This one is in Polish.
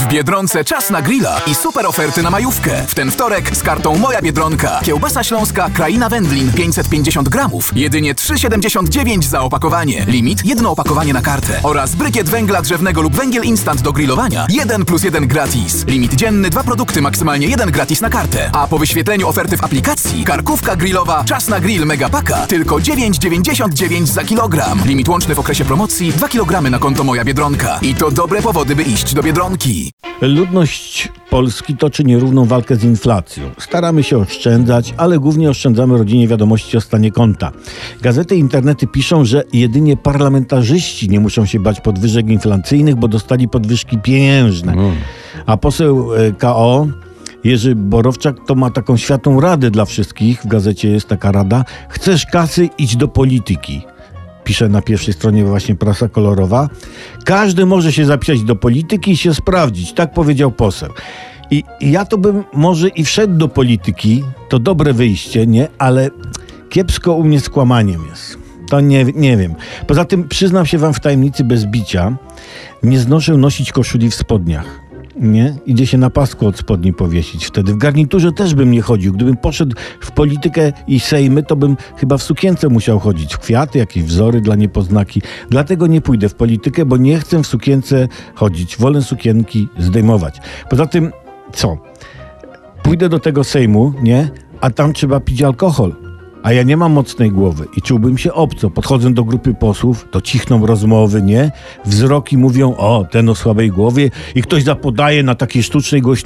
W Biedronce czas na grilla i super oferty na majówkę. W ten wtorek z kartą Moja Biedronka. Kiełbasa śląska Kraina Wędlin 550 gramów. Jedynie 3,79 za opakowanie. Limit 1 opakowanie na kartę. Oraz brykiet węgla drzewnego lub węgiel instant do grillowania 1+1 gratis. Limit dzienny 2 produkty, maksymalnie 1 gratis na kartę. A po wyświetleniu oferty w aplikacji karkówka grillowa Czas na grill Megapaka tylko 9,99 za kilogram. Limit łączny w okresie promocji 2 kg na konto Moja Biedronka. I to dobre powody, by iść do Biedronki. Ludność Polski toczy nierówną walkę z inflacją. Staramy się oszczędzać, ale głównie oszczędzamy rodzinie wiadomości o stanie konta. Gazety i internety piszą, że jedynie parlamentarzyści nie muszą się bać podwyżek inflacyjnych, bo dostali podwyżki pieniężne. A poseł KO Jerzy Borowczak to ma taką światłą radę dla wszystkich. W gazecie jest taka rada. Chcesz kasy, idź do polityki. Pisze na pierwszej stronie właśnie prasa kolorowa. Każdy może się zapisać do polityki i się sprawdzić. Tak powiedział poseł. I ja to bym może i wszedł do polityki. To dobre wyjście, nie? Ale kiepsko u mnie z kłamaniem jest. To nie wiem. Poza tym przyznam się wam w tajemnicy bez bicia. Nie znoszę nosić koszuli w spodniach. Nie? Idzie się na pasku od spodni powiesić wtedy. W garniturze też bym nie chodził. Gdybym poszedł w politykę i sejmy, to bym chyba w sukience musiał chodzić. W kwiaty, jakieś wzory dla niepoznaki. Dlatego nie pójdę w politykę, bo nie chcę w sukience chodzić. Wolę sukienki zdejmować. Poza tym, co? Pójdę do tego sejmu, nie? A tam trzeba pić alkohol. A ja nie mam mocnej głowy i czułbym się obco. Podchodzę do grupy posłów, to cichną rozmowy, nie? Wzroki mówią, o, ten o słabej głowie i ktoś zapodaje na takiej sztucznej głośności.